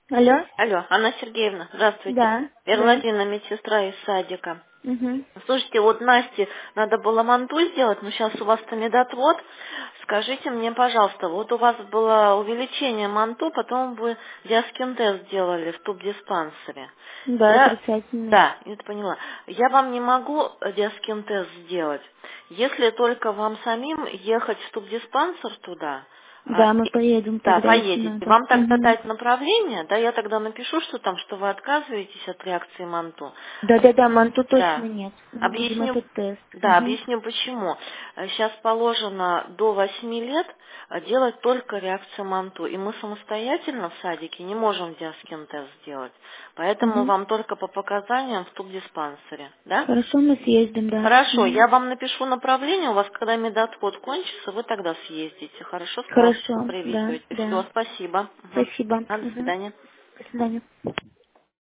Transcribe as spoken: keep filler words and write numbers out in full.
Алло? Алло, Анна Сергеевна, здравствуйте. Да, Я да. Владимировна, медсестра из садика. Угу. Слушайте, вот Насте надо было манту сделать, но сейчас у вас-то медотвод. Скажите мне, пожалуйста, вот у вас было увеличение манту, потом вы диаскин-тест делали в туб-диспансере. Да, Я, отрицательный. да, я это поняла. Я вам не могу диаскин-тест сделать, если только вам самим ехать в туб-диспансер туда. а, Да, мы поедем Да, тогда, если поедете. надо. Вам тогда Угу. дать направление, да, я тогда напишу, что там, что вы отказываетесь от реакции МАНТУ. Да-да-да, манту точно Да. нет. Мы будем Объясню, этот тест. да, Угу. объясню почему. Сейчас положено до восьми лет э, делать только реакцию МАНТУ, и мы самостоятельно в садике не можем диаскин-тест сделать. Поэтому Угу. вам только по показаниям в тубдиспансере, да? Хорошо, мы съездим, да. Хорошо, Угу. я вам напишу направление, у вас когда медотвод кончится, вы тогда съездите. Хорошо, справку Хорошо, да, привезете. да. Все, спасибо. Мгм. Спасибо. А, до Угу. свидания. До свидания.